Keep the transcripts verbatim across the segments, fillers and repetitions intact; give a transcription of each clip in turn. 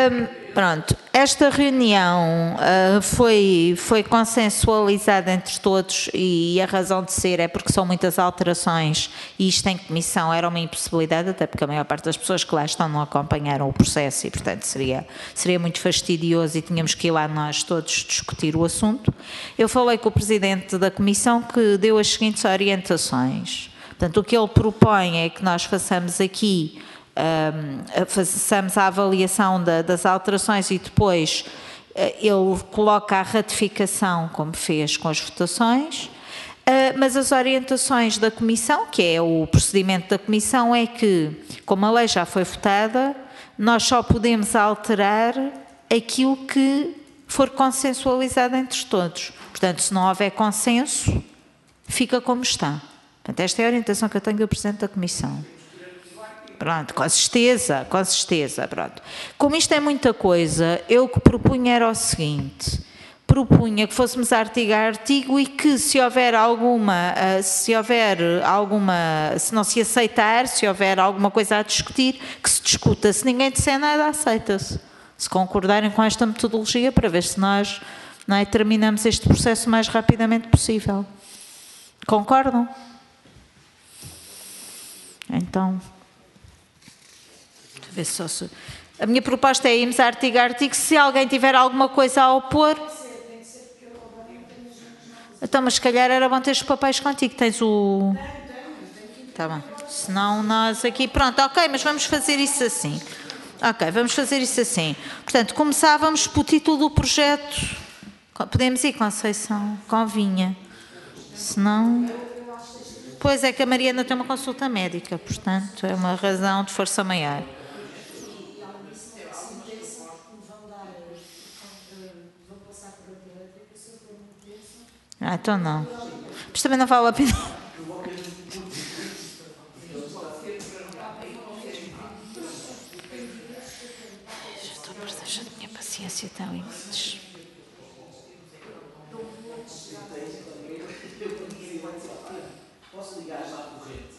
Um, pronto, esta reunião uh, foi, foi consensualizada entre todos e a razão de ser é porque são muitas alterações e isto em comissão era uma impossibilidade, até porque a maior parte das pessoas que lá estão não acompanharam o processo e, portanto, seria, seria muito fastidioso e tínhamos que ir lá nós todos discutir o assunto. Eu falei com o presidente da comissão que deu as seguintes orientações. Portanto, o que ele propõe é que nós façamos aqui Um, façamos a avaliação da, das alterações e depois uh, ele coloca a ratificação como fez com as votações, uh, mas as orientações da Comissão, que é o procedimento da Comissão, é que, como a lei já foi votada, nós só podemos alterar aquilo que for consensualizado entre todos. Portanto, se não houver consenso, fica como está. Portanto, esta é a orientação que eu tenho do Presidente da Comissão. Pronto, com certeza, com certeza, pronto. Como isto é muita coisa, eu que propunha era o seguinte, propunha que fôssemos artigo a artigo e que se houver alguma, se houver alguma, se não se aceitar, se houver alguma coisa a discutir, que se discuta, se ninguém disser nada, aceita-se. Se concordarem com esta metodologia para ver se nós, não é, terminamos este processo o mais rapidamente possível. Concordam? Então... A minha proposta é irmos artigo a artigo. Se alguém tiver alguma coisa a opor... Então, mas se calhar era bom ter os papéis contigo. Tens o... Está bem. Senão nós aqui... Pronto, ok, mas vamos fazer isso assim. Ok, vamos fazer isso assim. Portanto, começávamos pelo título do projeto. Podemos ir, Conceição? Convinha. Senão... Pois é que a Mariana tem uma consulta médica, portanto, é uma razão de força maior. Ah, então não. Mas também não vale a pena. Estou a perder a minha paciência tão limites. Posso ligar já à corrente?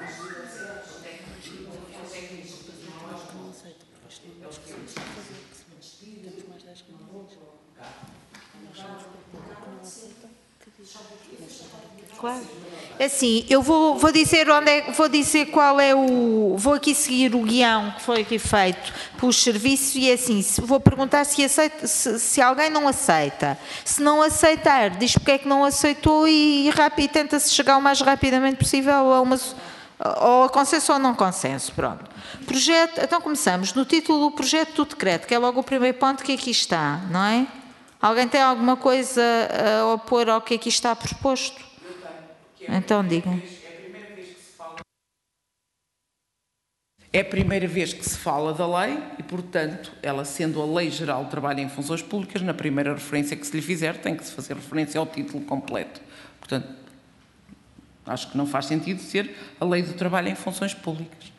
Claro. Assim, eu vou, vou dizer onde é, vou dizer qual é o, vou aqui seguir o guião que foi aqui feito pelos serviços e assim, vou perguntar se, aceita, se, se alguém não aceita. Se não aceitar, diz porque é que não aceitou e, e, e tenta-se chegar o mais rapidamente possível a uma, ou a consenso ou não consenso, pronto. Projeto, então começamos no título do projeto do decreto, que é logo o primeiro ponto que aqui está, não é? Alguém tem alguma coisa a opor ao que aqui está proposto? Então digam. É a primeira vez que se fala da lei e, portanto, ela sendo a Lei Geral de Trabalho em Funções Públicas, na primeira referência que se lhe fizer tem que se fazer referência ao título completo. Portanto, acho que não faz sentido ser a Lei do Trabalho em Funções Públicas.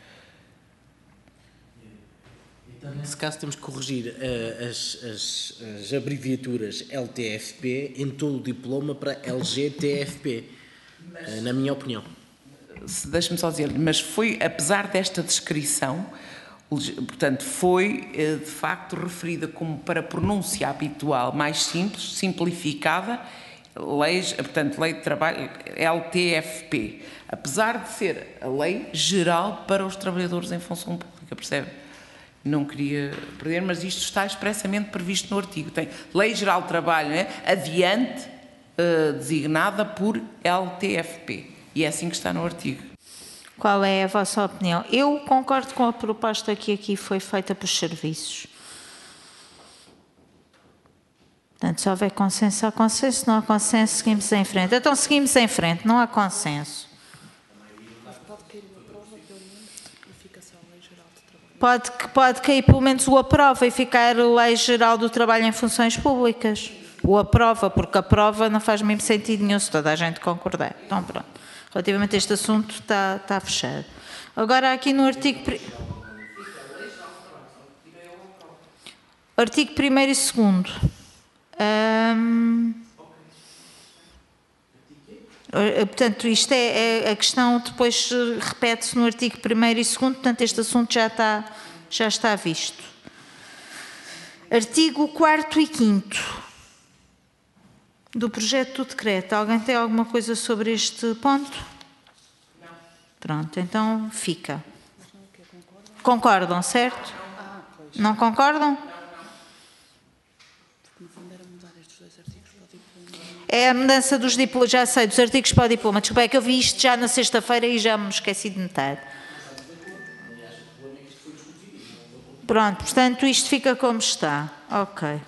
Nesse caso temos que corrigir uh, as, as, as abreviaturas L T F P em todo o diploma para L G T F P, uh, na minha opinião. Deixe-me só dizer, mas foi, apesar desta descrição, portanto, foi de facto referida como para pronúncia habitual mais simples, simplificada, leis, portanto, Lei de Trabalho, L T F P, apesar de ser a lei geral para os trabalhadores em função pública, percebe? Não queria perder, mas isto está expressamente previsto no artigo. Tem Lei Geral de Trabalho, né? Adiante, uh, designada por L T F P. E é assim que está no artigo. Qual é a vossa opinião? Eu concordo com a proposta que aqui foi feita pelos serviços. Portanto, se houver consenso, há consenso. Se não há consenso, seguimos em frente. Então, seguimos em frente. Não há consenso. Pode, pode cair pelo menos o aprova e ficar a Lei Geral do Trabalho em Funções Públicas. O aprova, porque a prova não faz mesmo sentido nenhum se toda a gente concordar. Então, pronto. Relativamente a este assunto, está, está fechado. Agora, aqui no artigo... Artigo primeiro e segundo. Hum, portanto, isto é, é a questão, depois repete-se no artigo primeiro e segundo, portanto, este assunto já está, já está visto. Artigo quarto e quinto do projeto do decreto. Alguém tem alguma coisa sobre este ponto? Não. Pronto, então fica. Concordam, certo? Não concordam? É a mudança dos diplomas, já sei, dos artigos para o diploma. Desculpa, é que eu vi isto já na sexta-feira e já me esqueci de metade. Pronto, portanto, isto fica como está. Ok.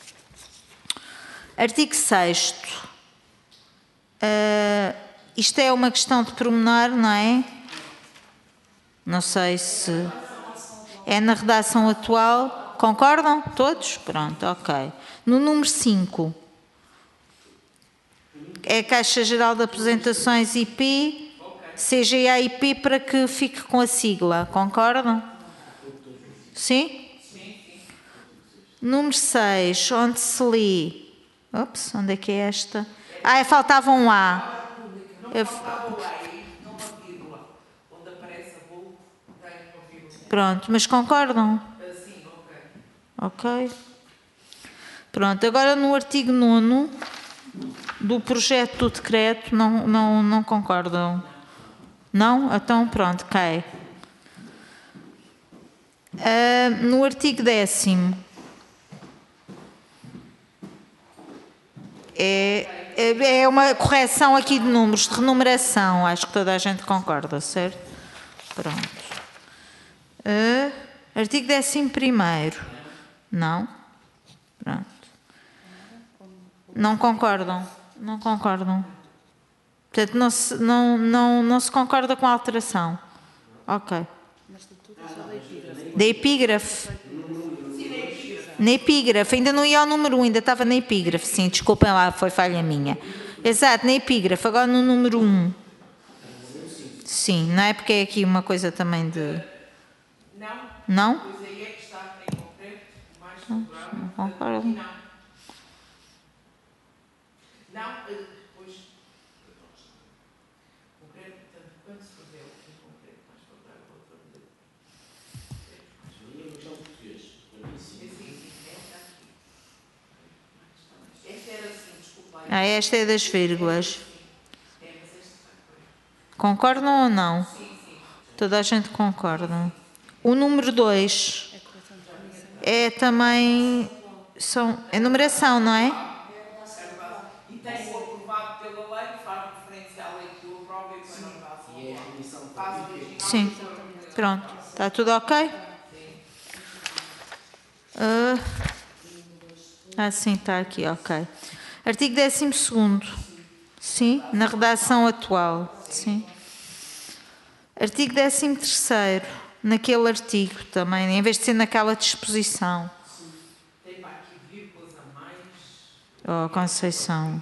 Artigo sexto. Uh, isto é uma questão de pormenor, não é? Não sei se... É na redação atual. Concordam? Todos? Pronto, ok. No número cinco... É a Caixa Geral de Apresentações I P, C G A I P, para que fique com a sigla. Concordam? Sim? Número seis, onde se lê... Ops, onde é que é esta? Ah, faltava um A. Eu... Pronto, mas concordam? Ok. Pronto, agora no artigo nono... do projeto do decreto, não, não, não concordam? Não? Então, pronto, cai. Uh, no artigo décimo, é, é uma correção aqui de números, de renumeração, acho que toda a gente concorda, certo? Pronto. Uh, artigo décimo primeiro. Não? Pronto. Não concordam? Não concordam. Portanto, não se, não, não, não se concorda com a alteração. Ok. Da epígrafe. Na epígrafe. Ainda não ia ao número um, ainda estava na epígrafe. Sim, desculpem lá, foi falha minha. Exato, na epígrafe. Agora no número um. Sim, não é porque é aqui uma coisa também de... Não? Não? Pois aí é que está em concreto, mais favorável. Não concordam. Não, depois, concreto, portanto, quando se perdeu em concreto, mais favorável ao trabalhador. Esta era assim, desculpa. Ah, esta é das vírgulas. Concordam ou não? Sim, sim. Toda a gente concorda. O número dois é também, são, é numeração, não é? Tem o aprovado pela lei que faz referência à lei que o aprova e que não faz original. Sim, pronto. Está tudo ok? Uh, ah, sim, está aqui, ok. Artigo décimo segundo. Sim, na redação atual. Sim. Artigo décimo terceiro. Naquele artigo também, em vez de ser naquela disposição. Tem para aqui vírgulas a mais. Oh, Conceição.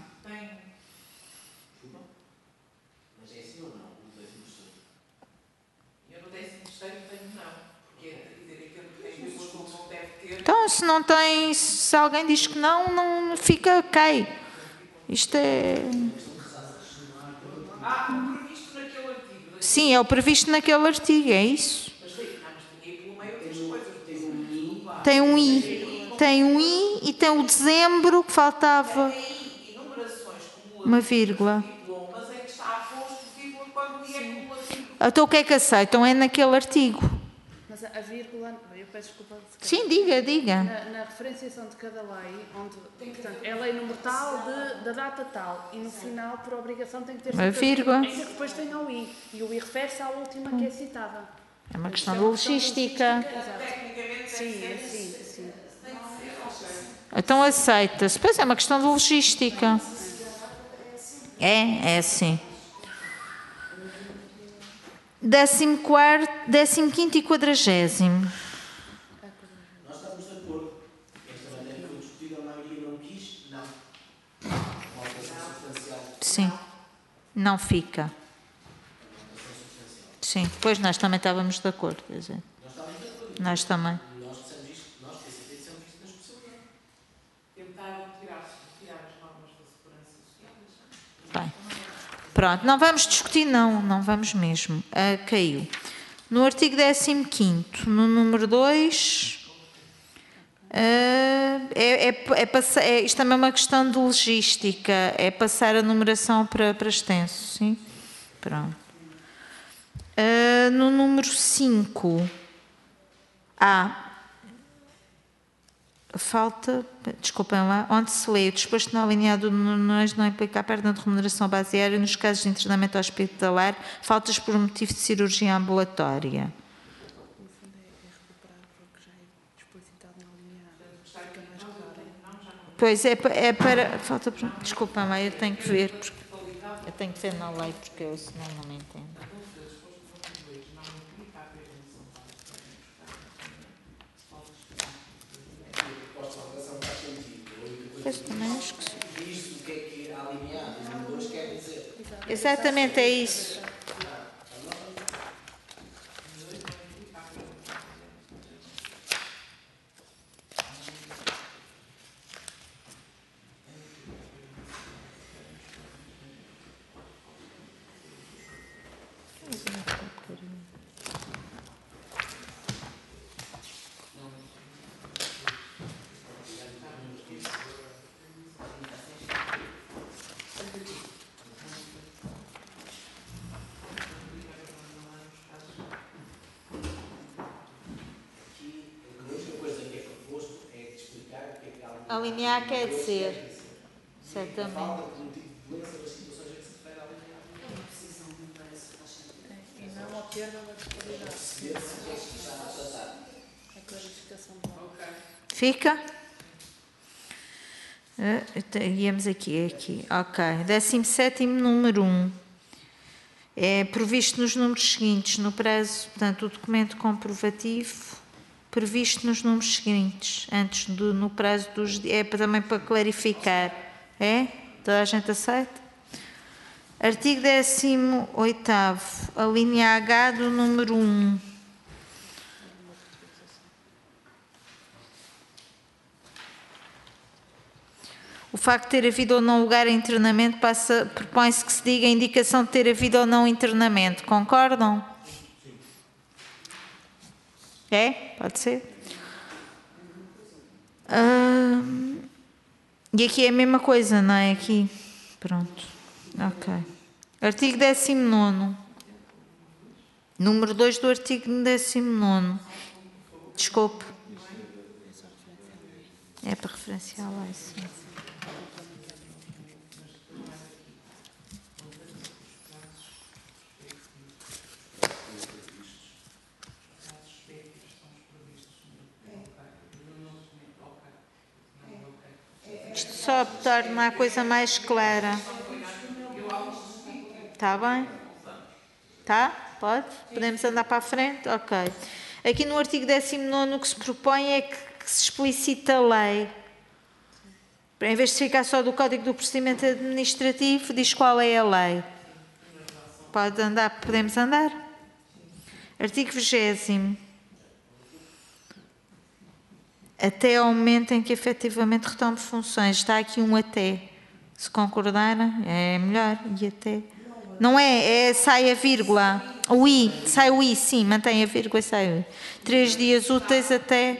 Então, se não tem, se alguém diz que não, não fica, cai. Isto é... Ah, o previsto naquele artigo. Sim, é o previsto naquele artigo, é isso. Mas tem, não, mas tem aí pelo meio outras coisas. Tem um I. Tem um I e tem o dezembro que faltava. Tem enumerações como uma vírgula. Mas é que está posto vírgula quando é cumulativo. Então o que é que aceitam? É naquele artigo. Mas a vírgula, eu peço desculpa. Sim, diga, diga. Na, na referenciação de cada lei, onde, portanto, é lei número tal, de, da data tal, e no final, por obrigação, tem que ter uma vírgula. Ainda que depois tenha o I. E o I refere-se à última que é citada. É uma questão de logística. Tecnicamente, sim, sim, sim. Então aceita-se. Pois é uma questão de logística. É, é assim. Décimo quarto, décimo quinto e quadragésimo. Nós estamos de acordo. Esta matéria foi discutida, a maioria não quis, não. Sim, não fica. Sim, pois nós também estávamos de acordo. Quer dizer. Nós também. Nós dissemos isto, nós, P C P, dissemos isto na especialidade. Tentaram tirar as normas da segurança social. Bem. Pronto, não vamos discutir, não, não vamos mesmo. Uh, caiu. No artigo décimo quinto, no número dois, uh, é, é, é passar, é, isto também é uma questão de logística, é passar a numeração para, para extenso, sim? Pronto. Uh, no número cinco, há, falta, desculpem lá, onde se lê o disposto na linha do não implica a perda de remuneração baseada nos casos de internamento hospitalar, faltas por motivo de cirurgia ambulatória. Pois, é, é para... Falta... Desculpa, mãe, eu tenho que ver. Porque, eu tenho que ver na lei, porque eu senão não me entendo. Pois, também acho que sim. Exatamente, é isso. A linha A quer dizer, certamente. E não ao termo da disponibilidade. A clarificação do Fica? Uh, íamos aqui, aqui. Ok. décimo sétimo, número um. É previsto nos números seguintes, no prazo, portanto, o documento comprovativo previsto nos números seguintes, antes do, no prazo dos... É também para clarificar. É? Toda a gente aceita? Artigo décimo oitavo, a linha H do número um. O facto de ter havido ou não lugar a internamento passa, propõe-se que se diga a indicação de ter havido ou não internamento. Concordam? É? Pode ser? Hum, e aqui é a mesma coisa, não é? Aqui. Pronto. Ok. Artigo décimo nono. Número dois do artigo décimo nono. Desculpe. É para referenciar lá, sim. Só para tornar a coisa mais clara. Está bem? Tá? Pode? Podemos andar para a frente? Ok. Aqui no artigo décimo nono o que se propõe é que, que se explicita a lei. Em vez de ficar só do Código do Procedimento Administrativo, diz qual é a lei. Pode andar? Podemos andar? Artigo vigésimo. Até ao momento em que efetivamente retome funções. Está aqui um até. Se concordarem, é melhor. E até. Não é, é sai a vírgula. O I, sai o I, sim, mantém a vírgula e sai o I. Três dias úteis até.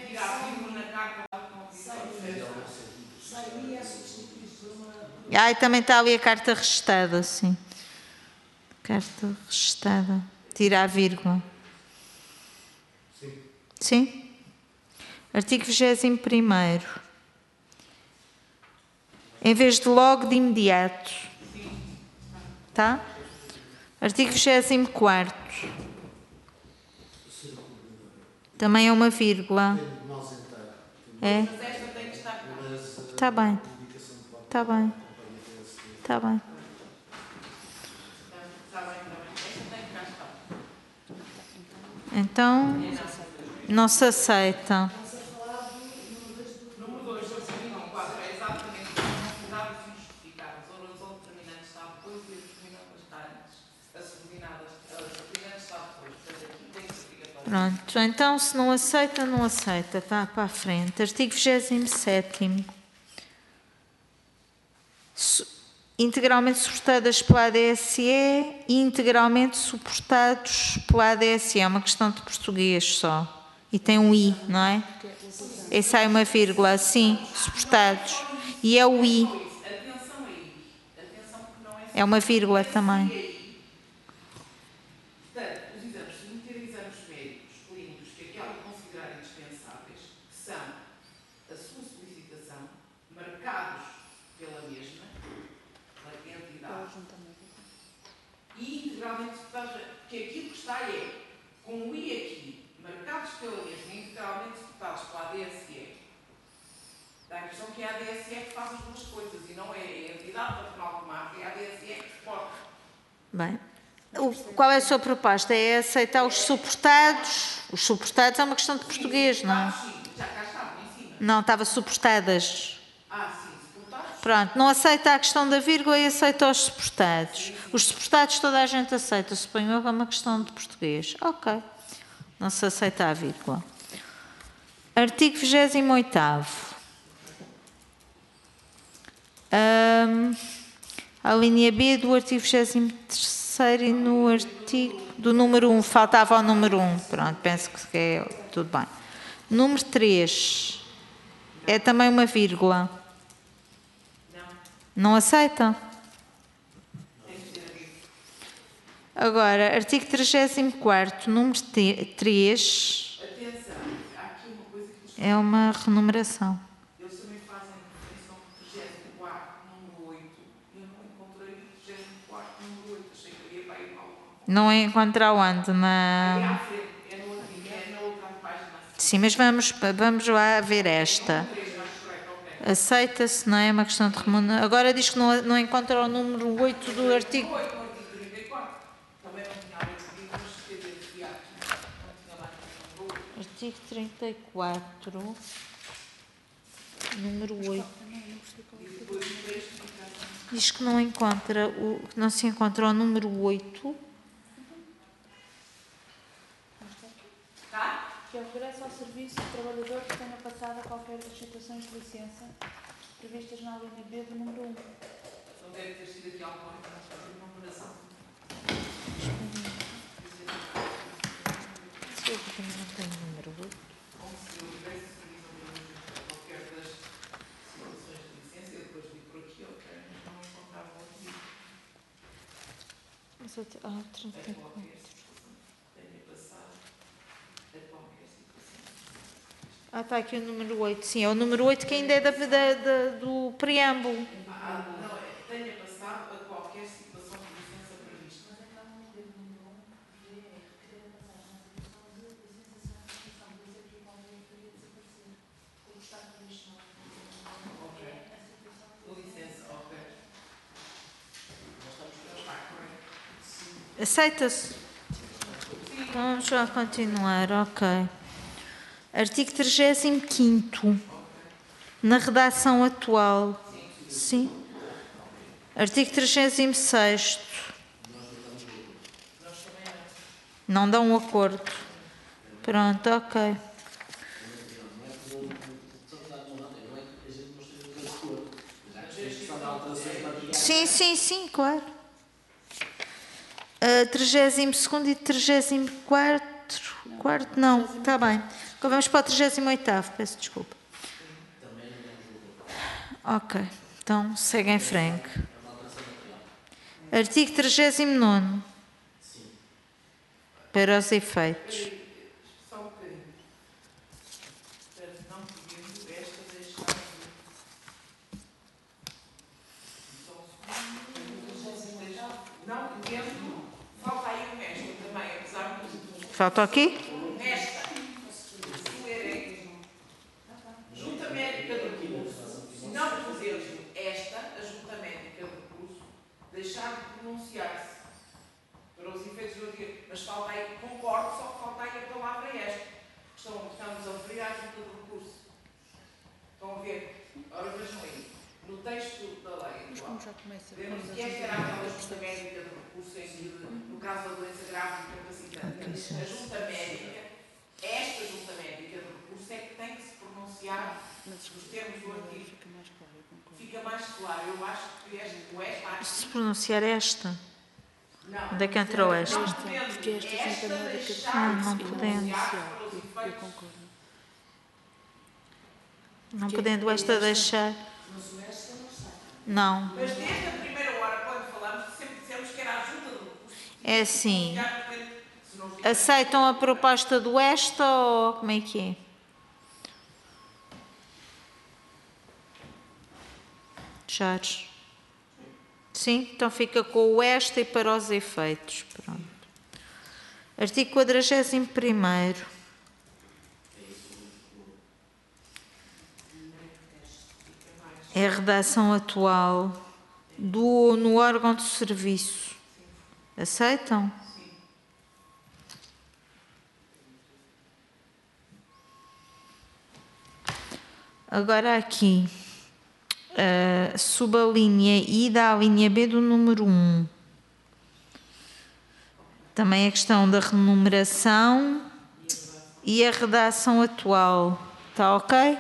Ah, e também está ali a carta registada, sim. Carta registada. Tira a vírgula. Sim. Sim? Artigo vigésimo primeiro. Em vez de logo, de imediato. Tá? Artigo vigésimo quarto. Também é uma vírgula. É? Está bem. Está bem. Está bem. Então, não se aceita. Pronto, então se não aceita, não aceita, está para a frente. Artigo vigésimo sétimo. Integralmente suportadas pela A D S E e integralmente suportados pela A D S E. É uma questão de português só. E tem um I, não é? Os E sai uma vírgula, sim, suportados. E é o I. Atenção aí. Atenção que não é É uma vírgula também. Portanto, os exames, se meterem exames médicos, clínicos, que aquela considerarem indispensáveis, que são a sua solicitação, marcados pela mesma, pela entidade, e integralmente executados, porque aquilo que está é, com o I aqui, marcados pela mesma e integralmente executados pela A D S E. Dá a questão que é a A D S E que faz as duas coisas, e não é a entidade patronal que marca, é a A D S E que suporta. Bem. O, qual é a sua proposta? É aceitar os suportados? Os suportados é uma questão de português, não? Sim, já cá estavam em cima. Não, estava suportadas. Ah, sim, suportados. Pronto, não aceita a questão da vírgula e aceita os suportados. Os suportados toda a gente aceita, suponho eu que é uma questão de português. Ok, não se aceita a vírgula. Artigo vigésimo oitavo. Hum, a linha B do artigo vigésimo terceiro e no artigo do número um, faltava o número um. Pronto, penso que é tudo bem. Número três é também uma vírgula. Não aceita? Agora, artigo trigésimo quarto, número três, Atenção, há aqui uma coisa que é uma renumeração. eles também fazem referência ao trigésimo quarto, número oito. Eu não encontrei o trigésimo quarto, número oito. Achei que ia para aí para o... Não é encontrar onde? É Na... à frente, é no outro, é na outra página. Sim, mas vamos, vamos lá ver esta. Aceita-se, não é? É uma questão de remuneração. Agora diz que não, não encontra o número oito do artigo. No artigo trinta e quatro. Também não tinha oito dias, mas quer dizer, que há aqui. Não tinha lá nenhum número oito. Artigo trinta e quatro, número oito. Diz que não encontra o, que não se encontra o número oito. Que é o regresso ao serviço do trabalhador que tenha passado a qualquer das situações de licença previstas na linha B do número um. Então deve ter sido aqui alguma numeração. Não tem número oito. Como se eu tivesse sido qualquer das situações de licença, eu depois vi por aqui, ok, mas não encontrava o artigo. Mas eu te- Ah, trinta e quatro. Tenha passado a qualquer situação. Ah, está aqui o número oito. Sim, é o número oito que ainda é da, da- da- do preâmbulo. Ah, não, é tenha passado a qualquer situação de licença prevista. Ok. Licença, ok. Está correto. Aceita-se? Então vamos lá continuar, ok. Artigo trigésimo quinto. Na redação atual. Sim. Artigo trigésimo sexto. Não dão um acordo. Pronto, ok. Sim, sim, sim, claro. Uh, trigésimo segundo e trigésimo quarto. Quarto, não, está bem. Agora vamos para o trigésimo oitavo, peço desculpa. Ok, então segue em frente. Artigo trigésimo nono. Para os efeitos. Só um bocadinho. Para não podendo esta deixar de... Só um segundo. Não podendo... Falta aí o resto também, apesar de... Falta aqui? Esta. Se ler é... Junta médica do recurso. Se não puseres esta, a junta médica do recurso, deixar de pronunciar-se. Para os efeitos do dia. Mas falta aí, concordo, só que falta aí a palavra esta. Estão, estamos a referir à junta do recurso. Estão a ver? Ora, vejam aí. No texto da lei, atual, vemos que esta era aquela junta médica do recurso em que, no caso da doença grave e incapacitante, a junta médica, esta junta médica do recurso é que tem que se pronunciar nos termos do artigo. Fica mais claro. Eu acho que este, o esta aqui... Se pronunciar esta. Não. Onde é que entrou esta? Não podendo Porque esta junta médica de deixar Ah, de não se podemos. pronunciar para os Eu efeitos. concordo. Não podendo esta deixar. Não. Mas desde a primeira hora, quando falamos, sempre dissemos que era a ajuda do custo. É assim. Se não estiver- Aceitam a proposta do esta ou como é que é? Jorge? Sim? Então fica com o esta e para os efeitos. Pronto. Artigo quadragésimo primeiro. É a redação atual do, no órgão de serviço. Aceitam? Agora aqui, uh, suba a linha I da linha B do número um. Também a questão da renumeração e a redação atual. Está ok?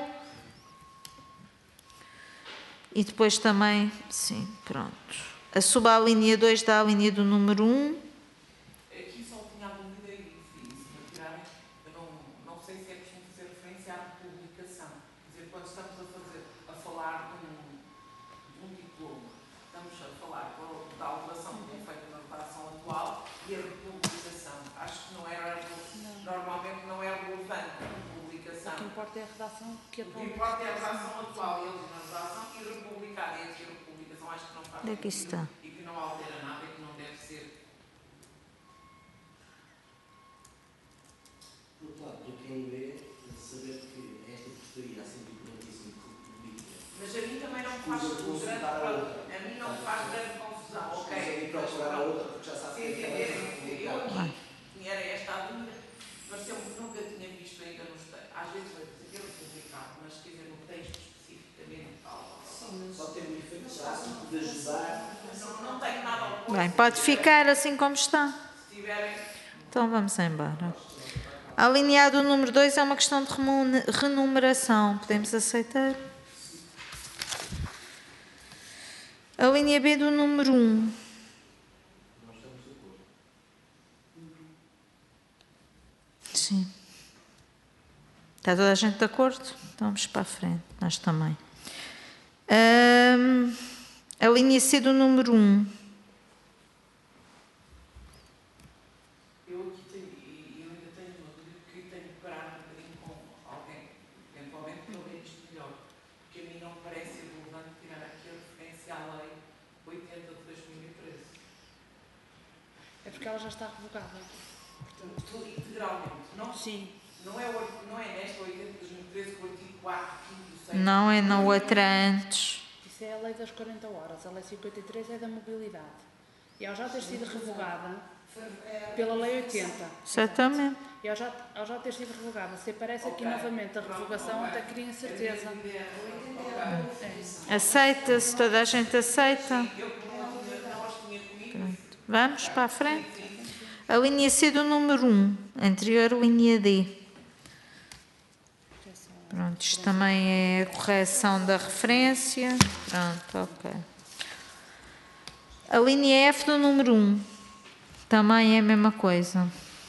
E depois também, sim, pronto. A suba a linha dois da linha do número um. Aqui só tinha a dúvida e se me tirarem, eu não, não sei se é preciso fazer referência à publicação. Quer dizer, quando estamos a, fazer, a falar de um, de um diploma, estamos a falar da alteração que é feita na redação atual e a republicação. Acho que não era, não. Normalmente não é relevante a publicação. O que importa é a redação que O que importa é a redação atual e eles na redação e republicar. E a republicação acho que não faz Onde é que isso está? e que não altera nada e que não deve ser. Por outro lado, do quem lê, saber que esta portaria cento e quarenta e cinco republica. Mas a mim também não me faz grande, a mim não me faz grande confusão, ok? E procurar a outra, porque já sabe Se que entenderem, eu Vai. aqui era esta a dúvida, pareceu-me que nunca tinha visto ainda nos textos. Às vezes vai dizer que é publicado, mas quer dizer, no texto especificamente tal. só tem um efeito prático de ajudar. Não, não tenho nada ao Bem, pode ficar assim como está. Se tiverem. Então vamos embora. A linha A do número dois é uma questão de remune- renumeração. Podemos aceitar? A linha B do número um. Sim. Está toda a gente de acordo? Então vamos para a frente. Nós também. Hum, a linha C do número um. Eu aqui tenho, e eu ainda tenho uma dúvida que tenho que parar um bocadinho com alguém, eventualmente, para eu ver isto melhor. Porque a mim não me parece relevante tirar aqui a referência à lei oitenta de dois mil e treze. É porque ela já está revogada. Portanto, tudo integralmente. Não, Sim. não, é, o- não é nesta oitenta de dois mil e treze que o artigo quatro, quinto, seis. Não é na outra antes. Isso é a lei das quarenta horas. A lei cinquenta e três é da mobilidade. E ao já ter sido revogada pela lei oitenta. Exatamente. E ao já, ao já ter sido revogada, se aparece aqui novamente a revogação, até queria incerteza. Aceita-se, toda a gente aceita. Pronto. Vamos para a frente. A linha C do número um, anterior linha D. Pronto, isto também é a correção da referência. Pronto, ok. A linha F do número um, também é a mesma coisa.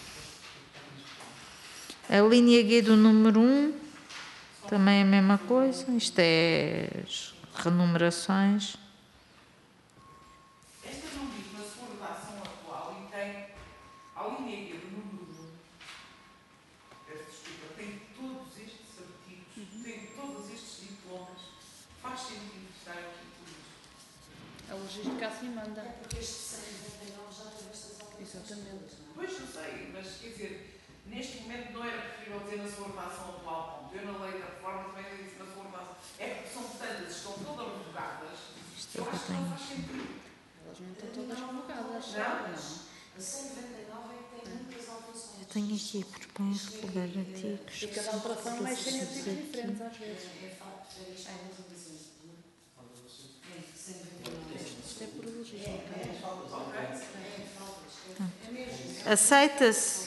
A linha G do número um, também é a mesma coisa. Isto é as renumerações. Esta não diz na sua redação atual e tem a linha G do número um. Peço desculpa, tem todos estes artigos, tem todos estes diplomas. Faz sentido estar aqui tudo isto. A logística assim manda. É porque este cento e noventa e nove já teve estas alterações. Exatamente. Pois, eu sei, mas quer dizer, neste momento não era preferível dizer na sua redação atual, ponto. Eu na lei da reforma também disse na sua redação. É porque são tantas, estão todas revogadas. Isto é Eu o que acho eu que não tenho. faz sentido. Elas não estão todas revogadas. Não? A cento e noventa e nove é que tem muitas alterações. Eu tenho aqui, propõe recolher artigos. E cada alteração mexe em artigos diferentes às vezes. É facto, é isto é uma revisão. É, cento e noventa e nove. Isto é por logística. É faltas. É mesmo. Aceita-se?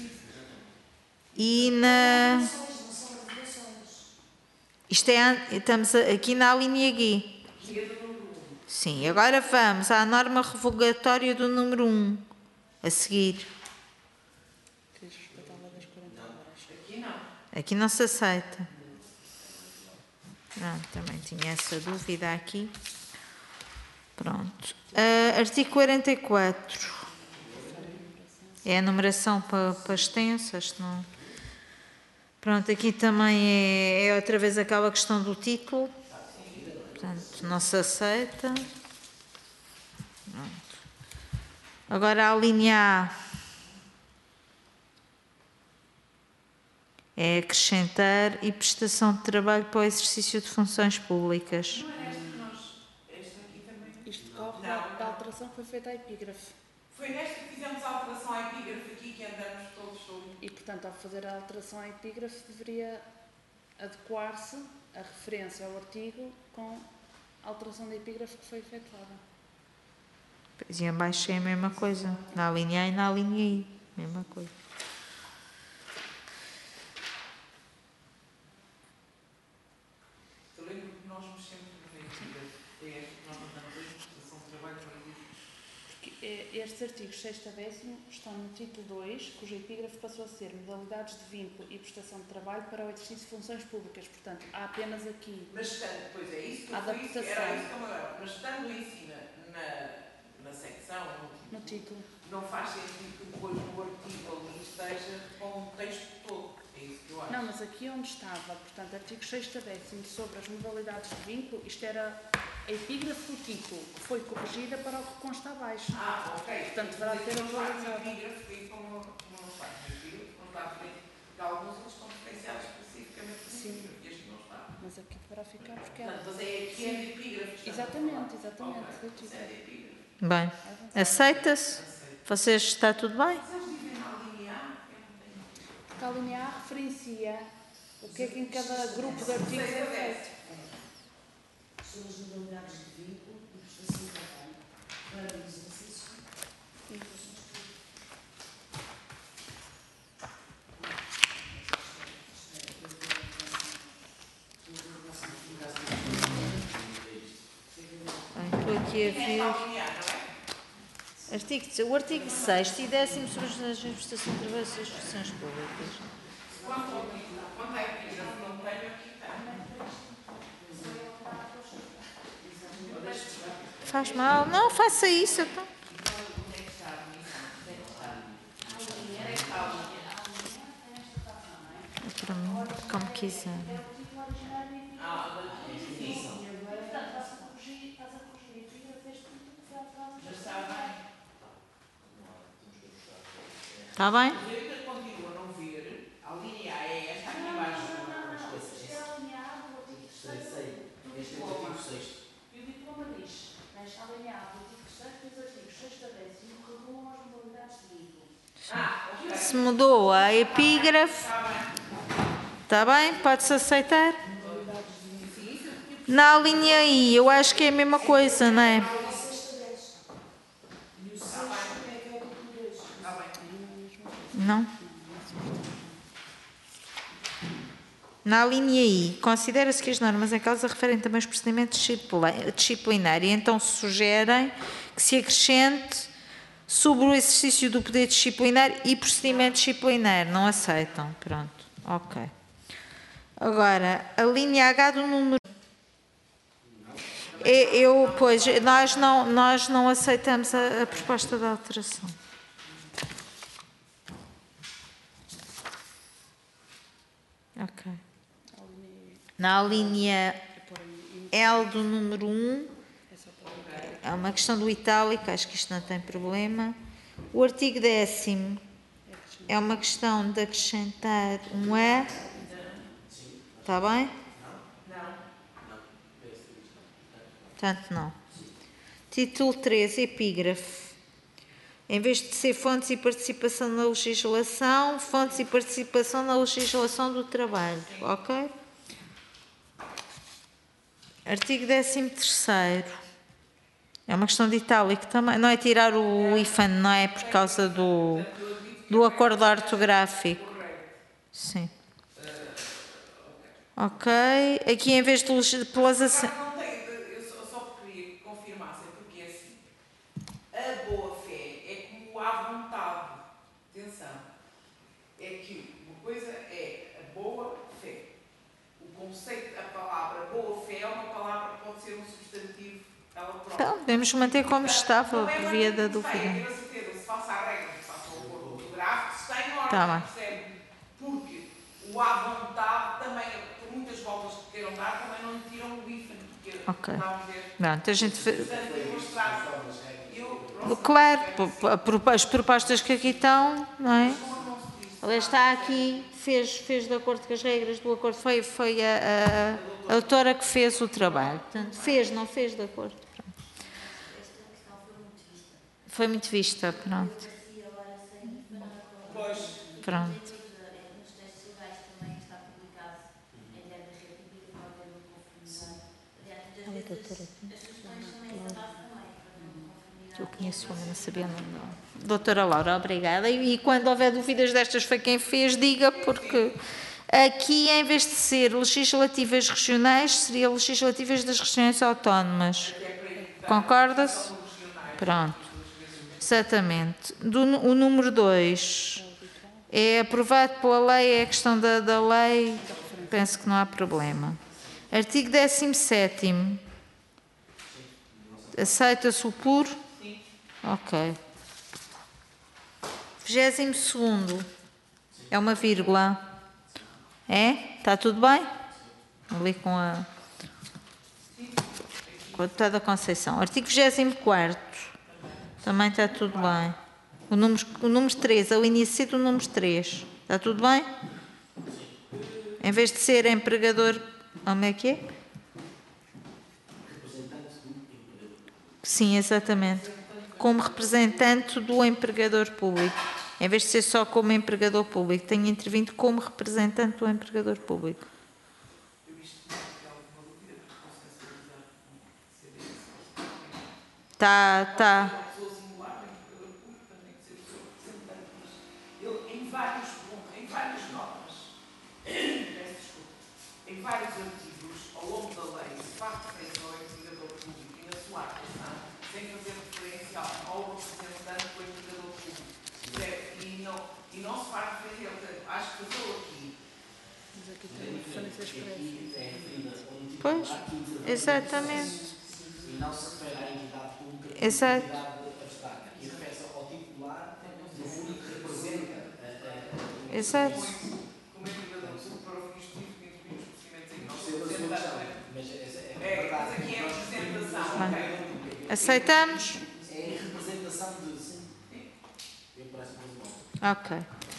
E na... Não são revogações. Isto é, an- estamos a- aqui na linha G. Sim, agora vamos à norma revogatória do número um. A seguir. Querias respeitar a lei das quarenta horas. Aqui não. Aqui não se aceita. Pronto, também tinha essa dúvida aqui. Pronto. Uh, artigo quarenta e quatro. É a numeração para, para extensas, não? Pronto, aqui também é, é outra vez aquela questão do título. Portanto, não se aceita. Pronto. Agora a linha A é acrescentar e prestação de trabalho para o exercício de funções públicas. Não é nesta que nós. Esta aqui também. Isto decorre da, da alteração que foi feita à epígrafe. Foi nesta que fizemos a alteração à epígrafe aqui que andamos todos sobre. E, portanto, ao fazer a alteração à epígrafe, deveria adequar-se a referência ao artigo com a alteração da epígrafe que foi efetuada. Pois, e abaixo é a mesma coisa. Na linha A e na linha I. Mesma coisa. Eu lembro que nós mexemos na epígrafe. É esta que nós mandamos a prestação de trabalho para isso. Porque eh, estes artigos seis a décimo estão no título dois, cuja epígrafe passou a ser modalidades de vínculo e prestação de trabalho para o exercício de funções públicas. Portanto, há apenas aqui Mas estando, pois é isso que eu adaptação. fui, era isso que eu agora. Mas estando em cima na, na secção, no no título, título. não faz sentido que depois no artigo ali esteja com o texto todo. É isso que eu acho. Não, mas aqui onde estava, portanto, artigo seis a décimo sobre as modalidades de vínculo, isto era a epígrafe do título, que foi corrigida para o que consta abaixo. Ah, ok. Portanto, deverá ter não faz atualizado. epígrafe, foi como, como não faz. A epígrafe não está à frente, porque alguns eles estão diferenciados especificamente para Sim. epígrafe, e este não está. Mas aqui deverá ficar porque Portanto, é. mas é aqui é de epígrafe. que estamos a Exatamente, falar. exatamente. Ok, do isso título. é de epígrafe. Bem, aceita-se? Vocês, está tudo bem? Vocês dizem na linha A, eu não tenho. Porque a linha A referencia o que é que em cada grupo de artigos é feito. São as modalidades de vínculo e prestação de trabalho para o exercício e funções Bem, estou aqui a ver. A linha A, não é? Artigo, o artigo sexto e décimo sobre as prestação de trabalho e as funções públicas. Quanto ao título, quanto à epígrafe, não tenho aqui, tenho. Faz mal? Não, faça isso. Então. É para mim, como quiser. Está bem? Eu ainda continuo a não ver. A linha A é esta aqui embaixo. E o diploma diz, nesta linha A do artigo sexto, os artigos seis a décimo regulam as modalidades de vínculo. Se mudou a epígrafe. Está bem? Pode-se aceitar? Na linha I, eu acho que é a mesma coisa, não é? Não? Na linha I, considera-se que as normas em causa referem também aos procedimentos disciplinares e então sugerem que se acrescente sobre o exercício do poder disciplinar e procedimento disciplinar. Não aceitam. Pronto. Ok. Agora, a linha H do número... Eu, pois, nós não, nós não aceitamos a, a proposta de alteração. Ok. Na linha L do número um, é uma questão do itálico, acho que isto não tem problema. O artigo décimo é uma questão de acrescentar um E. Está bem? Portanto, não. Título três, epígrafe. Em vez de ser fontes e participação na legislação, fontes e participação na legislação do trabalho. Ok? Artigo décimo terceiro. É uma questão de itálico também. Não é tirar o hífen, não é? Por causa do, do acordo ortográfico. Sim. Ok. Aqui em vez de pelas... Não tem, eu só, só queria que confirmassem, porque é assim. A boa-fé é como a vontade. Atenção. É que uma coisa é a boa-fé. O conceito, a palavra boa-fé ser um substantivo ela própria. Então, podemos manter como estava, Não é por via da bem dúvida. É ter a certeza, se faça a regra, se faça o acordo ortográfico, se tem ordem, Tá bem. percebe? Porque o à vontade também, por muitas voltas que queiram dar, também não lhe tiram o hífen, porque Ok. não a ver. Não, então a gente... fe- Portanto, eu mostrar, eu, Claro, po- po- as propostas que aqui estão, não é? Ela está aqui, fez, fez de acordo com as regras do acordo, foi, foi a, a, a autora que fez o trabalho. Portanto, fez, não fez de acordo. Pronto. Foi muito vista, pronto. Pronto. Nos textos legais também está publicado em Diário da República, pode haver uma confusão. Aliás, muitas vezes as sugestões também se adaptam também para não conformidade. Eu conheço uma, não sabia não, não. Doutora Laura, obrigada. E, e quando houver dúvidas destas foi quem fez, diga, porque aqui, em vez de ser legislativas regionais, seria legislativas das regiões autónomas. Concorda-se? Pronto. Exatamente. Do, o número dois é aprovado pela lei, é a questão da, da lei, penso que não há problema. Artigo décimo sétimo. Aceita-se o puro? Ok. Vigésimo segundo. É uma vírgula. É? Está tudo bem? Ali com a... com a deputada Conceição. Artigo vigésimo quarto. Também está tudo bem. O número, o número três, a linha C do número três. Está tudo bem? Em vez de ser empregador... Como é que é? Sim, exatamente. Como representante do empregador público. Em vez de ser só como empregador público, tenho intervindo como representante do empregador público. Tá, tá. Em vários, em várias normas, peço desculpa, em vários artigos, ao longo da lei, se faz referência ao empregador público e na sua atuação, sem fazer referência ao representante do empregador público. E não, e não se faz referência, portanto, acho que fazê-lo aqui. Mas aqui tem uma referência expressa. Pois, exatamente. E não se refere à entidade pública, Exato. à entidade abstrata. E refere-se ao titular, no fundo, que representa a... Exato. Como empregador público para o fim específico e os procedimentos em que Não nós sei a sua questão, mas é É, verdade. mas aqui é a representação, ok? Aceitamos? É a representação de... Eu parece-me Ok.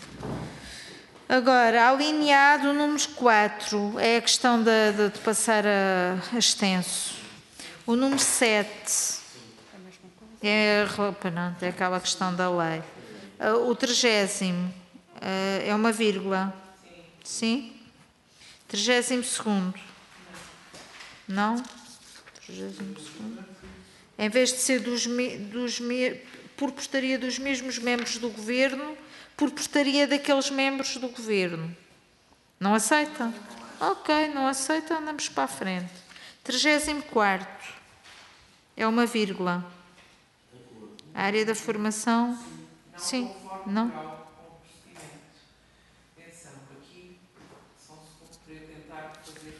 Agora, alineado, número quatro, é a questão de, de, de passar a, a extenso. O número sete é, pronto, é aquela questão da lei. O trigésimo é uma vírgula. Sim? Trigésimo segundo. Não? Trigésimo segundo. Em vez de ser dos, dos, por postaria dos mesmos membros do governo, por postaria daqueles membros do governo. Não aceita? Ok, não aceita, andamos para a frente. Trigésimo quarto. É uma vírgula. A área da formação? Sim. Não? Atenção, aqui são para tentar fazer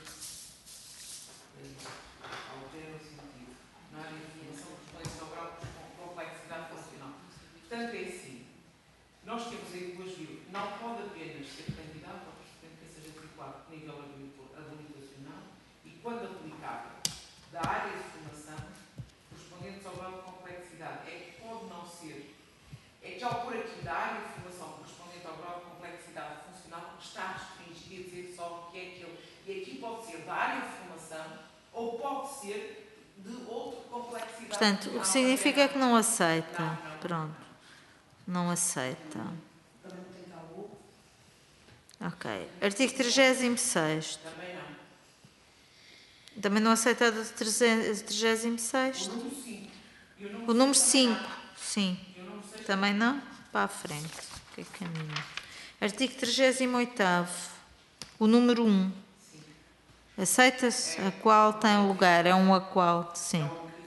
alterar o sentido. Na área de formação, complexo grau com complexidade funcional. Portanto, é assim. Nós temos aí duas vírgulas. Não pode apenas ser candidato ao procedimento que seja titulado a nível habilitacional e, quando aplicável, da área de formação, correspondentes ao grau de complexidade. É que pode não ser. É que ao pôr aqui da área de formação correspondente ao grau de complexidade funcional, está restringido a dizer só o que é aquilo. E aqui pode ser da área de formação ou pode ser de outra complexidade. Portanto, o que significa que não aceita. Pronto. Não aceita. Também não tem cá o... Ok. Artigo trigésimo sexto. Também não. Também não aceita o trigésimo sexto. O número cinco. Sim. Também não? Para a frente. Que é caminho. Artigo trigésimo oitavo. O número um. Aceita-se? A qual tem lugar? É um a qual? Sim.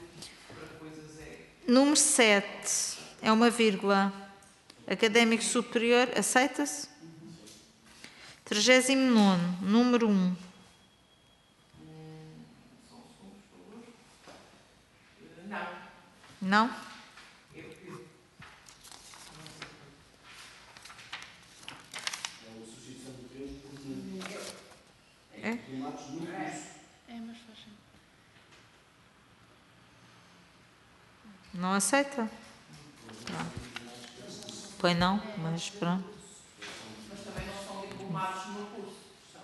Número sete. É uma vírgula. Académico superior. Aceita-se? trigésimo nono. Número um. Não? É? É, mas faz sentido. Não aceita? Pronto. Pois não, mas pronto. Mas também não são diplomados no curso.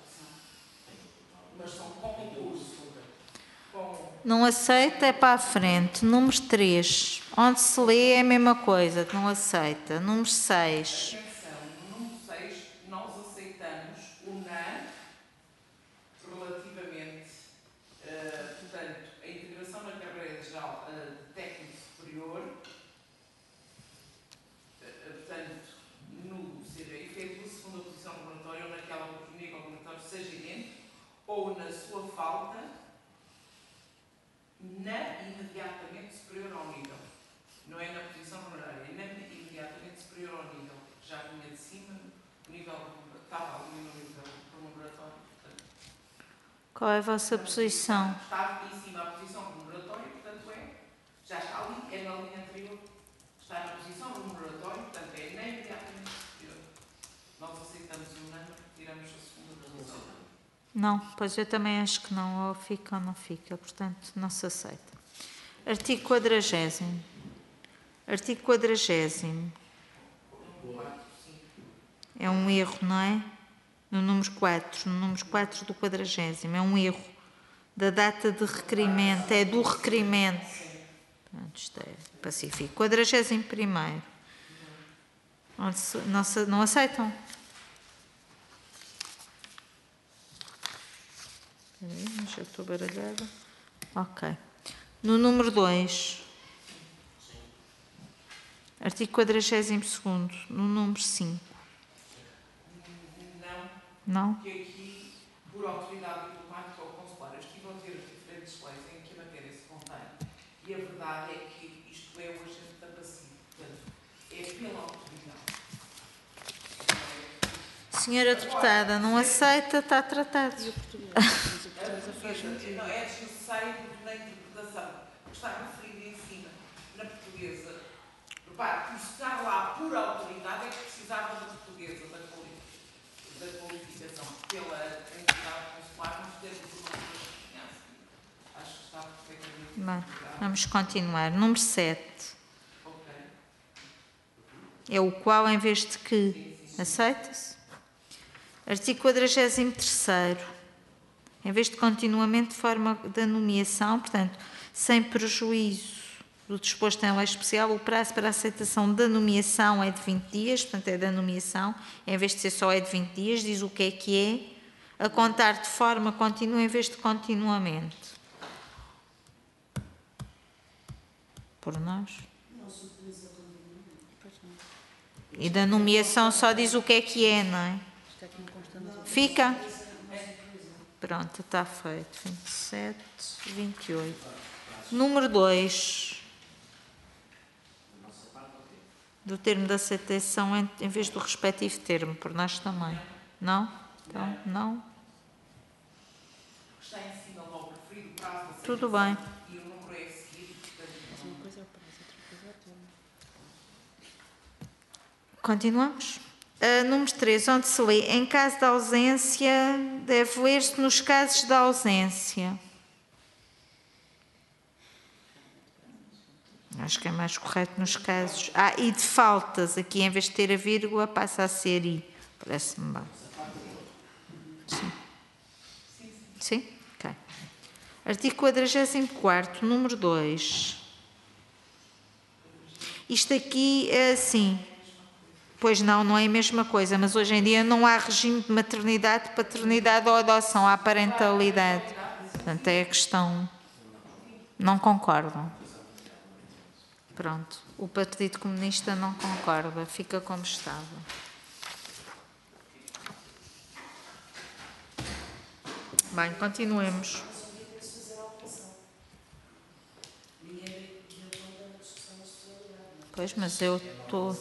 Mas são com o curso. Com... Não aceita é para a frente. Número três. Onde se lê é a mesma coisa. Não aceita. Número seis. Atenção, no número seis, nós aceitamos o NA relativamente, uh, portanto, a integração na carreira geral uh, de técnico superior, uh, portanto, no ser efeito segundo a posição regulatória ou naquela que o nível regulatório seja idêntico ou na sua falta, na imediatamente superior ao nível. Não é na posição honorária, é na imediatamente superior ao nível. Já vinha de cima, o nível estava ali no nível remuneratório. Portanto, Qual é a vossa posição? está em cima a posição remuneratória, portanto é, já está ali, é na linha anterior. Está na posição remuneratória, portanto é na imediatamente superior. Nós aceitamos o NAM, tiramos a segunda posição. Não, pois eu também acho que não. Ou fica ou não fica. Portanto, não se aceita. Artigo quadragésimo. Artigo quadragésimo. É um erro, não é? No número quatro. No número quatro do quadragésimo. É um erro. Da data de requerimento. É do requerimento. Portanto, isto é pacífico. Quadragésimo primeiro. Onde se, não, se, não aceitam? Espera aí, mas já estou baralhada. Ok. No número dois. Artigo quadragésimo segundo. No número cinco. Não, Não? que aqui, por autoridade diplomática ou consular, eu estive a ver diferentes leis em que a matéria se contém e a verdade é que isto é o agente da passiva, portanto, é pela autoridade. Senhora deputada, não aceita, está tratado. E o português? Mas o português A faz portuguesa sentido. não é desnecessário porque na interpretação que está referido em cima, na portuguesa, repare, por estar lá por autoridade é que precisava da portuguesa, da quali- da qualificação pela entidade consular, nos termos de uma confiança. Acho que está perfeitamente Bem, equilibrado. vamos continuar. Número sete. Ok. É o qual em vez de que. Aceita-se? Artigo quadragésimo terceiro. Em vez de continuamente de forma da nomeação, portanto, sem prejuízo do disposto em lei especial, o prazo para a aceitação da nomeação é de vinte dias, portanto é da nomeação, em vez de ser só é de vinte dias, diz o que é que é, a contar de forma contínua em vez de continuamente. Por nós. E da nomeação só diz o que é que é, não é? Isto é que não consta nas outras. Fica? Pronto, está feito. vinte e sete, vinte e oito. Número dois. Do termo de aceitação em, em vez do respectivo termo, por nós também. Não? Então, não? Está em cima logo referido o prazo da Tudo bem. e o número é a seguir, portanto, Mas uma coisa é o prazo, outra coisa é o termo. Continuamos? Uh, número três, onde se lê, em caso de ausência, deve ler-se nos casos de ausência. Acho que é mais correto nos casos. Ah, e de faltas, aqui em vez de ter a vírgula, passa a ser i. Parece-me bem. Sim. Sim? Ok. Artigo quadragésimo quarto, número dois. Isto aqui é assim. Pois não, não é a mesma coisa, mas hoje em dia não há regime de maternidade, paternidade ou adoção, há parentalidade. Portanto, é a questão. Não concordam. Pronto, o Partido Comunista não concorda, fica como estava. Bem, continuemos. Pois, mas eu estou...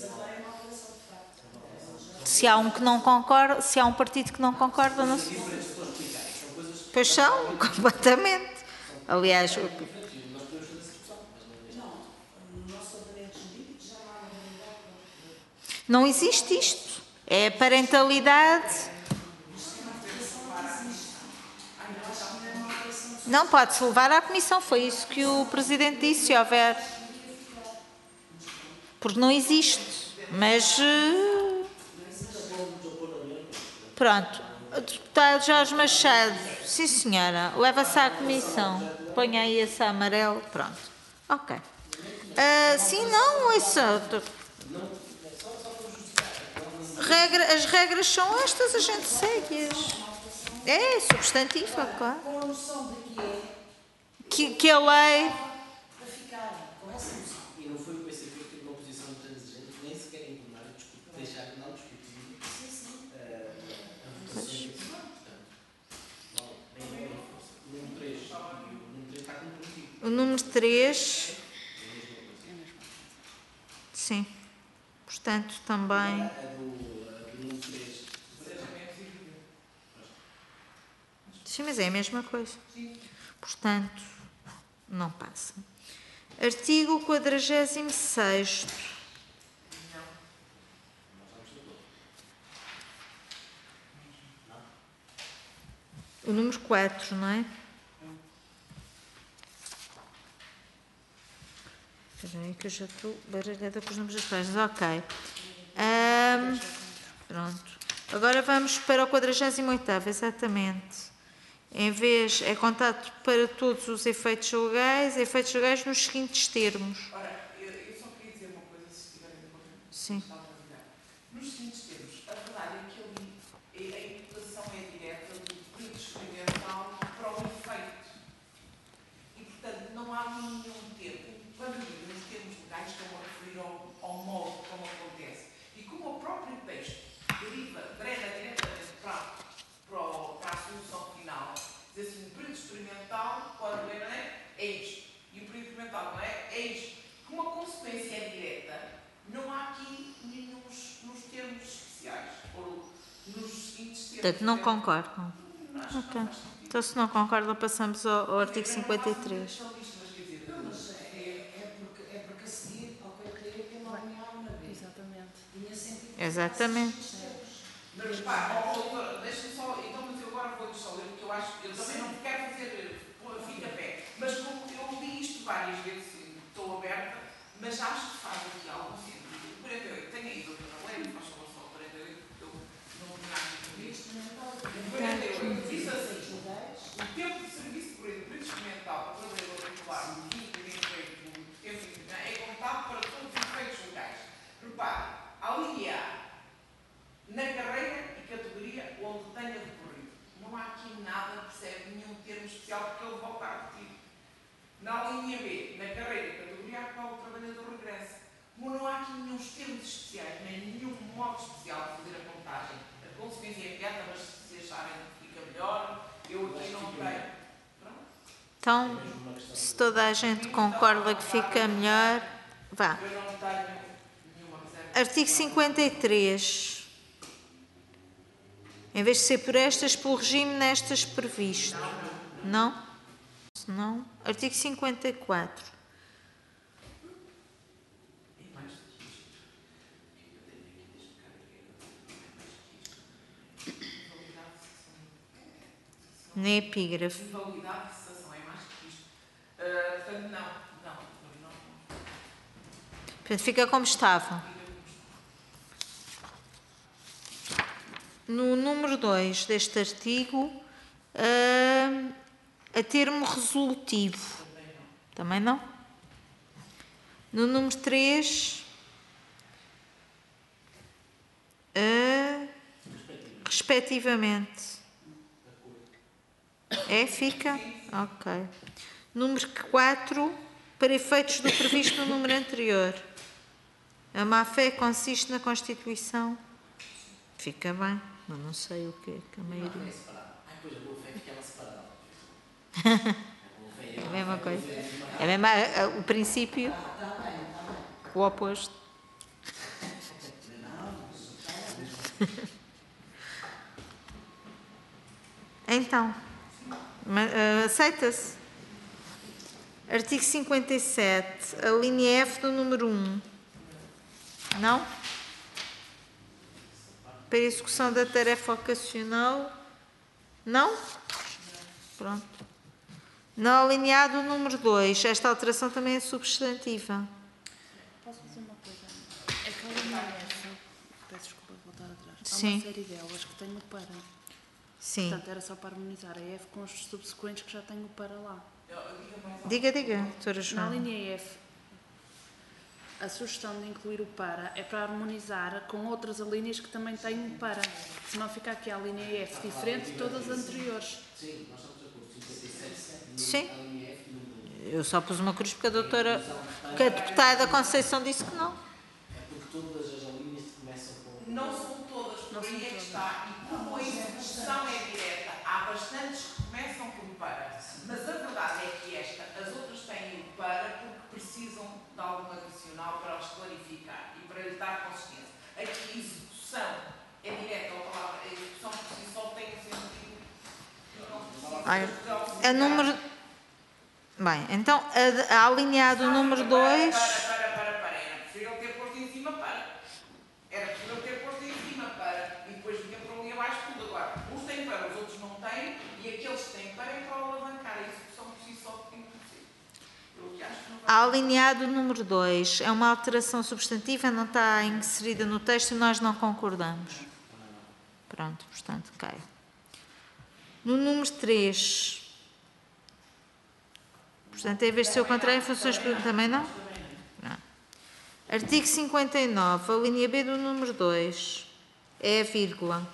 Se há um que não concorda, se há um partido que não concorda, não se... Pois são, completamente. Aliás, Não existe isto. É a parentalidade. Não pode-se levar à comissão, foi isso que o Presidente disse, se houver. Porque não existe. Mas. eh, Pronto. O deputado Jorge Machado, sim senhora, leva-se à comissão. Ponha aí esse amarelo, pronto. Ok. Ah, sim, não, isso. Regra, as regras são estas, a gente segue-as. É, substantiva, claro. Com a noção de que é Que, que a lei. para ficarem com essa noção. E não foi o P C P que teve uma posição intransigente, nem sequer impugnar, deixar não discutir eh, a votação em questão. Portanto, não, nem nem força. O número três e o número três está comprometido. O número três. Sim. Portanto, também. A do, a do número três. Sim, mas é a mesma coisa. Portanto, não passa. Artigo quadragésimo sexto. O número quatro, não é? Espera aí que eu já estou baralhada com os números das páginas. Ok. Ahm, pronto. Agora vamos para o quadragésimo oitavo, exatamente. Em vez, é contado para todos os efeitos legais, efeitos legais nos seguintes termos. Ora, eu, eu só queria dizer uma coisa, se estiverem de acordo. Sim. Está a convidar. Nos seguintes termos, a verdade é que ali a imputação é direta do período experimental para o efeito. E, portanto, não há nenhum termo. Quando digo nos termos legais, estou a referir ao, ao modo como acontece. E como o próprio texto deriva, drena diretamente para, para, o, para a solução final, diz assim, o período experimental, pode ler, não é? É isto. E o período experimental não é? É isto. Como a consequência é direta, não há aqui nenhum nos termos especiais, ou nos seguintes termos. Portanto, não concordam. Ok. Então, se não concordam, passamos ao, ao artigo cinquenta e três. Não, mas é, é, porque, é porque a seguir ao critério que não alinhava na vez. Exatamente. Tinha sentido. Exatamente. Mas repare, ó, doutora, deixa-me só, então, mas eu agora vou-lhe só ler, porque eu acho que eu também não quero fazer fita pé, mas como eu li isto várias vezes, estou aberta, mas acho que faz aqui algum sentido. O quarenta e oito, tenho aí, doutora, leia-me, faz favor só o quarenta e oito, porque eu não me acho que isto. O quarenta e oito diz assim, o tempo de serviço por período experimental para o trabalhador regular, no fim do efeito do tempo de é contado para todos os efeitos legais. Repare, a linha A, na carreira e categoria onde tenha decorrido. Não há aqui nada, percebe, nenhum termo especial, porque ele volta a repetir. Na linha B, na carreira e categoria a qual o trabalhador regressa. Como não há aqui nenhum termos especiais, nem nenhum modo especial de fazer a contagem. A consequência é imediata, mas se acharem que fica melhor, eu aqui não tenho. Pronto. Então, se toda a gente concorda que fica melhor, vá. Eu não tenho nenhuma reserva. Artigo cinquenta e três. Em vez de ser por estas, pelo regime nestas previsto. Não? Não. Artigo cinquenta e quatro. Na epígrafe. Invalidade de cessação é mais que isto. Uh, portanto, não, não, não, não. Portanto, fica como estava. No número dois deste artigo, uh, a termo resolutivo. Também não. No número três, uh, respectivamente. É? Fica? Ok. Número quatro, para efeitos do previsto no número anterior. A má-fé consiste na Constituição. Fica bem, mas não sei o que é que a maioria... Ai, pois a boa fé ficava separada. É a mesma coisa. É mesmo a- a- o princípio, o oposto. Então, ma- ah, aceita-se. Artigo cinquenta e sete, a linha F do número um. Não? para a execução da tarefa ocasional. Não? Pronto. No alineado número dois, esta alteração também é substantiva. Posso dizer uma coisa? É que a linha F, peço desculpa voltar atrás, há Sim. uma série delas que tem o para. Sim. Portanto, era só para harmonizar a F com os subsequentes que já têm o para lá. Diga, diga, doutora Na Joana. linha F, a sugestão de incluir o para é para harmonizar com outras alíneas que também têm o para. Senão fica aqui a linha F diferente de todas as anteriores. Sim, nós estamos de acordo. cinquenta e sete, Sim. a linha F e número um. Eu só pus uma cruz porque a doutora, que a deputada Conceição disse que não. É porque todas as alíneas começam com... Não são todas, por aí é que está. E como a execução é direta, há bastantes que começam por para. Mas a verdade é que esta, as outras têm o para porque precisam de algum adicional para os clarificar e para lhes dar consistência. Aqui a execução é direta, a palavra a execução por si só tem um sentido. Ai, a número... Bem, então, a, a alineado número dois... Para, para, para, para. Era possível ter posto em cima para. Era possível ter posto em cima para. E depois vinha para ali abaixo tudo. Agora, uns têm para, os outros não têm. E aqueles que têm para é para alavancar. A execução por si só tem que ser. Eu que acho que não vai... A alineado número dois é uma alteração substantiva, não está inserida no texto e nós não concordamos. Pronto, portanto, cai. No número três... Portanto, em vez de ser o contrário, em funções... Também não? Não. Artigo cinquenta e nove, a linha B do número dois. É a vírgula.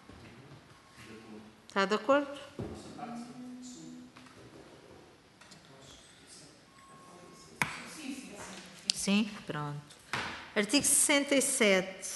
Está de acordo? Sim, pronto. Artigo sessenta e sete.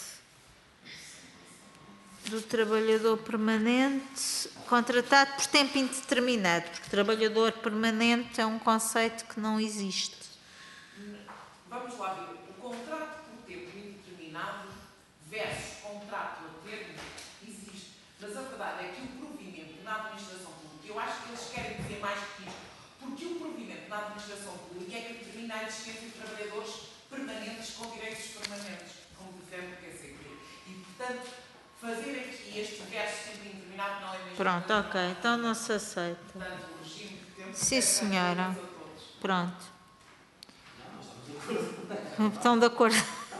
Do trabalhador permanente, contratado por tempo indeterminado, porque trabalhador permanente é um conceito que não existe. Vamos lá ver. O contrato por tempo indeterminado versus contrato a termo existe. Mas a verdade é que o provimento na administração pública, eu acho que eles querem dizer mais que isto, porque o provimento na administração pública é que determina a existência de trabalhadores permanentes com direitos permanentes, como defende o P C P. E, portanto, fazer aqui este verso sempre indeterminado não é mesmo. Pronto, ok, então não se aceita. Portanto, o regime de tempo Sim, é senhora. a todos. Pronto. Estão de acordo?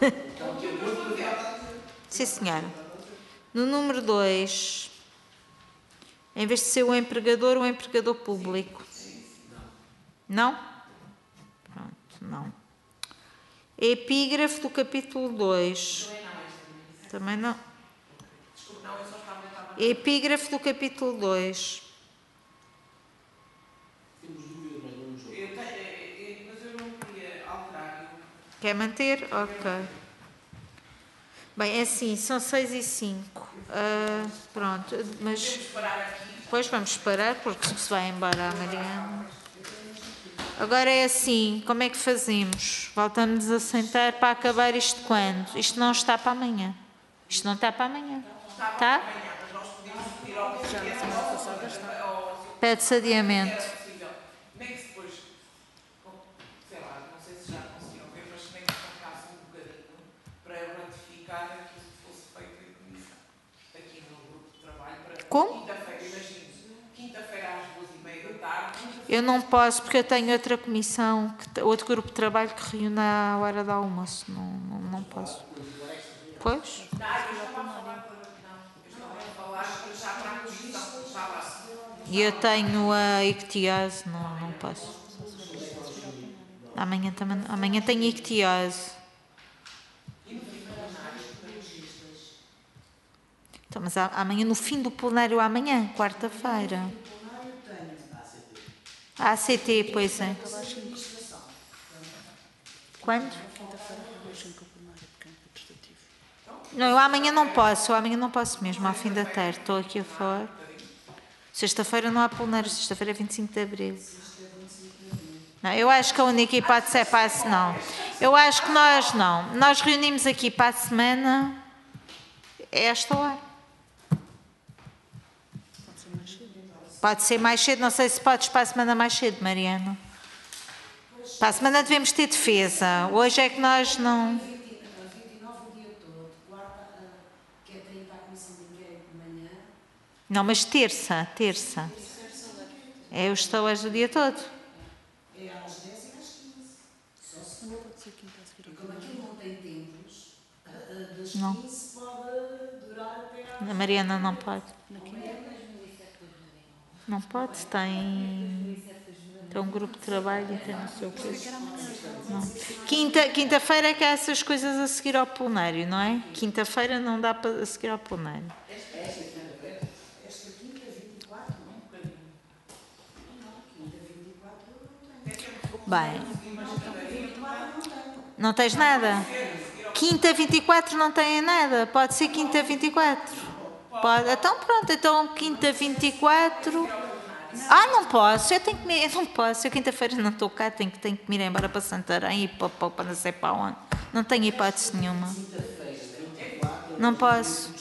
Sim, senhora. No número dois, em vez de ser o empregador, o empregador público. Não? Pronto, não. Epígrafe do capítulo dois. Também não. Desculpe, não, eu só estava a tentar... Epígrafe do capítulo dois. Temos dúvida, mas não nos Eu tenho, é, é, mas eu não queria alterar. Eu... Quer manter? Ok. Bem, é assim, são seis e cinco. Ah, pronto, mas... Podemos parar aqui. Depois vamos parar, porque se vai embora a Mariana. Agora é assim, como é que fazemos? Voltamos a sentar para acabar isto quando? Isto não está para amanhã. Isto não está para amanhã. Tá? Mas nós podemos pedir ao Já na semana passada está. Pede-se adiamento. era possível. Nem que depois, sei lá, não sei se já conseguiram ver, mas nem que focasse um bocadinho para ratificar aquilo que fosse feito em comissão. Aqui no grupo de trabalho, para Como? quinta-feira, imagino, quinta-feira às duas e meia da tarde. Eu não posso, porque eu tenho outra comissão, que- outro grupo de trabalho que reúne à hora do almoço. Não, não, não posso. Pois? Não, eu estava a falar para. Não, eu estava a falar para já para a comissão. Estava. E eu tenho a ictiose, não, não posso. Amanhã, também, amanhã tenho ictiose. Então, mas a- amanhã, no fim do plenário, amanhã, quarta-feira. A ACT, pois é. Quando? Quinta-feira, deixem que o plenário, porque é interpretativo. Não, eu amanhã não posso, eu amanhã não posso mesmo, ao fim da tarde. Estou aqui a falar. Sexta-feira não há plenário, sexta-feira é vinte e cinco de abril. Não, eu acho que a única hipótese é para a se- não. Eu acho que nós não. Nós reunimos aqui para a semana a esta hora. Pode ser mais cedo. Pode ser mais cedo, não sei se podes para a semana mais cedo, Mariana. Para a semana devemos ter defesa. Hoje é que nós não... vinte e nove o dia todo, quarta, ah, que é trinta a comissão Não, mas terça, terça. É os salários do dia todo. É às dez e às quinze. Só se Não for. pode ser quinta a seguir ao E como aquilo não tem tempos, a- a das Não. quinze pode durar até às... A Mariana não pode. Na quinta. Não pode, tem, tem um grupo de trabalho e tem no seu curso. Não. Quinta, quinta-feira é que há essas coisas a seguir ao plenário, não é? Quinta-feira não dá para a seguir ao plenário. Esta quinta, vinte e quatro, não? Não, quinta, vinte e quatro não tem. Bem, não tens nada? Quinta vinte e quatro não tem nada, pode ser quinta vinte e quatro. Pode. Então pronto, então quinta vinte e quatro. Ah, não posso, eu tenho que me, eu não posso, eu quinta-feira não estou cá, tenho que, tenho que me ir embora para Santarém e para, para, para não sei para onde. Não tenho hipótese nenhuma. Não posso.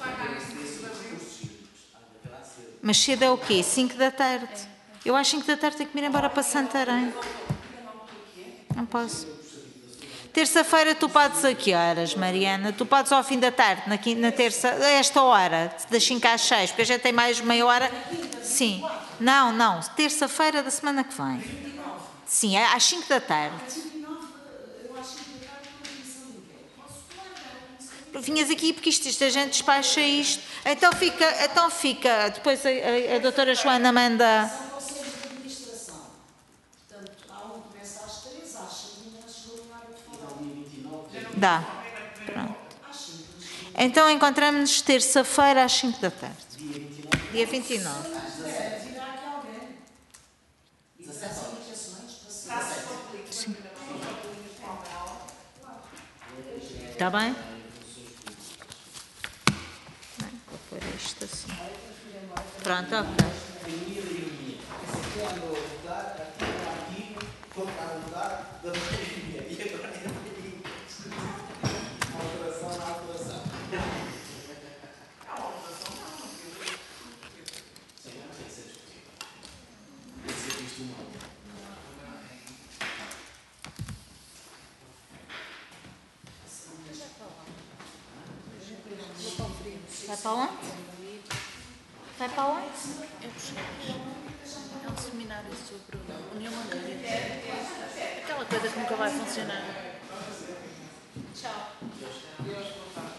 Mas cedo é o quê? cinco da tarde. Eu às cinco da tarde tenho que me ir embora para Santarém. Não posso. Terça-feira tu podes a que horas, Mariana? Tu podes ao fim da tarde, na, quinta, na terça, a esta hora, das cinco às seis, porque a gente tem mais meia hora. Sim. Não, não. Terça-feira da semana que vem. Sim, às cinco da tarde. Vinhas aqui porque isto, isto a gente despacha isto. Então fica, então fica. Depois a, a, a doutora Joana manda. São conselhos de administração. Portanto, há um que começa às três, às seis, ainda não chegou a hora de falar. Dá. Pronto. Então encontramos-nos terça-feira às cinco da tarde. Dia vinte e nove. Virá aqui alguém. dezessete aplicações para ser. Sim. Está bem? Bem, vou pôr isto assim. Pronto, ok. Vai para onde? Vai para onde? É Bruxelas. É um seminário sobre União Bancária. Aquela coisa que nunca vai funcionar. Tchau.